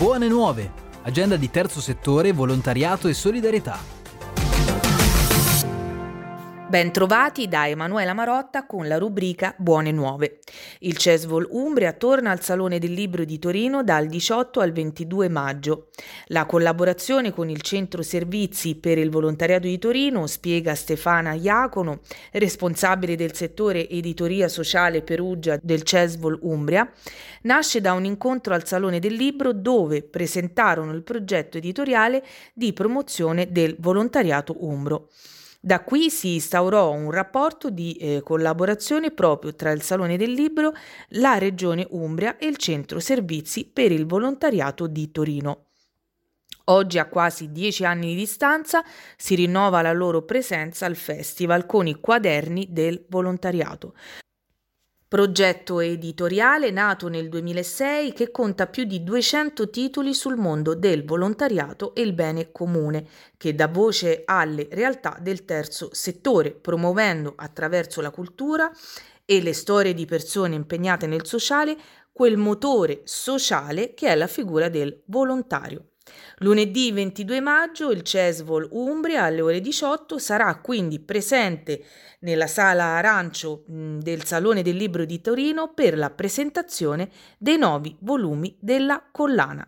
Buone nuove! Agenda di terzo settore, volontariato e solidarietà. Ben trovati da Emanuela Marotta con la rubrica Buone Nuove. Il CESVOL Umbria torna al Salone del Libro di Torino dal 18 al 22 maggio. La collaborazione con il Centro Servizi per il Volontariato di Torino, spiega Stefana Iacono, responsabile del settore editoria sociale Perugia del CESVOL Umbria, nasce da un incontro al Salone del Libro dove presentarono il progetto editoriale di promozione del volontariato umbro. Da qui si instaurò un rapporto di collaborazione proprio tra il Salone del Libro, la Regione Umbria e il Centro Servizi per il Volontariato di Torino. Oggi, a quasi 10 anni di distanza, si rinnova la loro presenza al festival con i Quaderni del Volontariato. Progetto editoriale nato nel 2006 che conta più di 200 titoli sul mondo del volontariato e il bene comune, che dà voce alle realtà del terzo settore, promuovendo attraverso la cultura e le storie di persone impegnate nel sociale quel motore sociale che è la figura del volontario. Lunedì 22 maggio il CESVOL Umbria alle ore 18 sarà quindi presente nella sala arancio del Salone del Libro di Torino per la presentazione dei nuovi volumi della collana.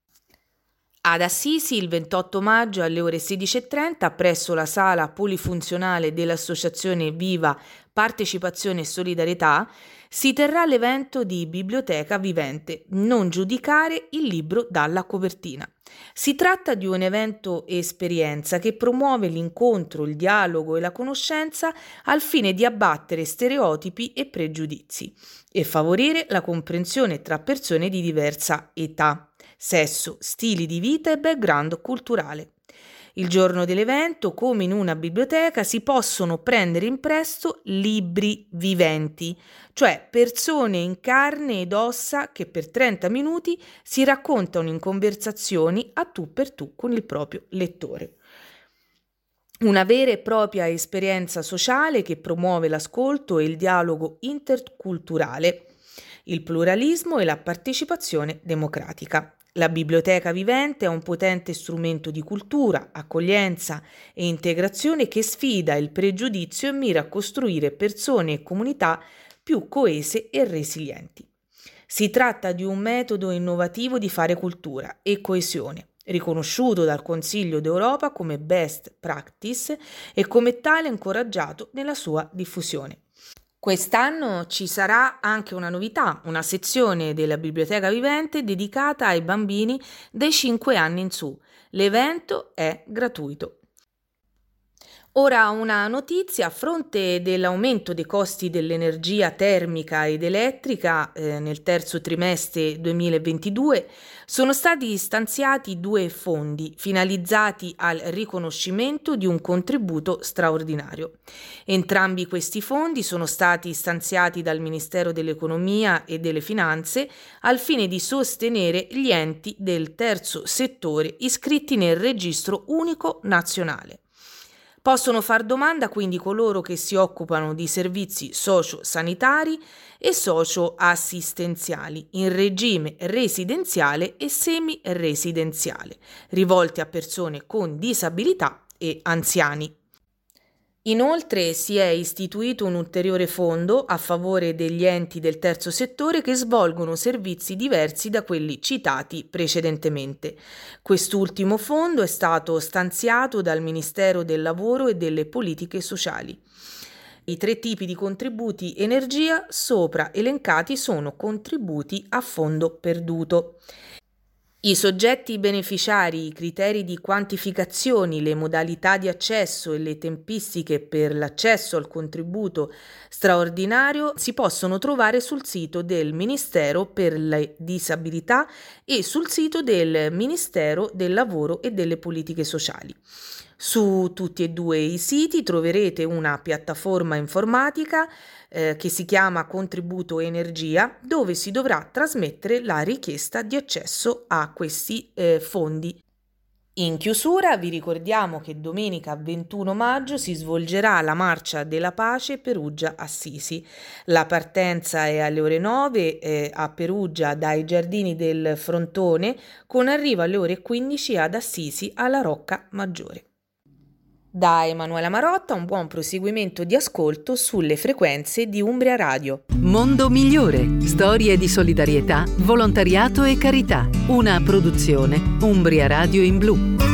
Ad Assisi il 28 maggio alle ore 16:30 presso la sala polifunzionale dell'Associazione Viva Partecipazione e Solidarietà si terrà l'evento di Biblioteca Vivente, non giudicare il libro dalla copertina. Si tratta di un evento esperienza che promuove l'incontro, il dialogo e la conoscenza al fine di abbattere stereotipi e pregiudizi e favorire la comprensione tra persone di diversa età, sesso, stili di vita e background culturale. Il giorno dell'evento, come in una biblioteca, si possono prendere in prestito libri viventi, cioè persone in carne ed ossa che per 30 minuti si raccontano in conversazioni a tu per tu con il proprio lettore. Una vera e propria esperienza sociale che promuove l'ascolto e il dialogo interculturale, il pluralismo e la partecipazione democratica. La biblioteca vivente è un potente strumento di cultura, accoglienza e integrazione che sfida il pregiudizio e mira a costruire persone e comunità più coese e resilienti. Si tratta di un metodo innovativo di fare cultura e coesione, riconosciuto dal Consiglio d'Europa come best practice e come tale incoraggiato nella sua diffusione. Quest'anno ci sarà anche una novità, una sezione della Biblioteca Vivente dedicata ai bambini dai 5 anni in su. L'evento è gratuito. Ora una notizia: a fronte dell'aumento dei costi dell'energia termica ed elettrica nel terzo trimestre 2022 sono stati stanziati 2 fondi finalizzati al riconoscimento di un contributo straordinario. Entrambi questi fondi sono stati stanziati dal Ministero dell'Economia e delle Finanze al fine di sostenere gli enti del terzo settore iscritti nel Registro Unico Nazionale. Possono far domanda quindi coloro che si occupano di servizi socio-sanitari e socio-assistenziali in regime residenziale e semi-residenziale, rivolti a persone con disabilità e anziani. Inoltre si è istituito un ulteriore fondo a favore degli enti del terzo settore che svolgono servizi diversi da quelli citati precedentemente. Quest'ultimo fondo è stato stanziato dal Ministero del Lavoro e delle Politiche Sociali. I 3 tipi di contributi energia sopra elencati sono contributi a fondo perduto. I soggetti beneficiari, i criteri di quantificazioni, le modalità di accesso e le tempistiche per l'accesso al contributo straordinario si possono trovare sul sito del Ministero per le Disabilità e sul sito del Ministero del Lavoro e delle Politiche Sociali. Su tutti e 2 i siti troverete una piattaforma informatica che si chiama Contributo Energia, dove si dovrà trasmettere la richiesta di accesso a questi fondi. In chiusura vi ricordiamo che domenica 21 maggio si svolgerà la Marcia della Pace Perugia-Assisi. La partenza è alle ore 9 a Perugia dai Giardini del Frontone, con arrivo alle ore 15 ad Assisi alla Rocca Maggiore. Da Emanuela Marotta un buon proseguimento di ascolto sulle frequenze di Umbria Radio. Mondo Migliore. Storie di solidarietà, volontariato e carità. Una produzione Umbria Radio in Blu.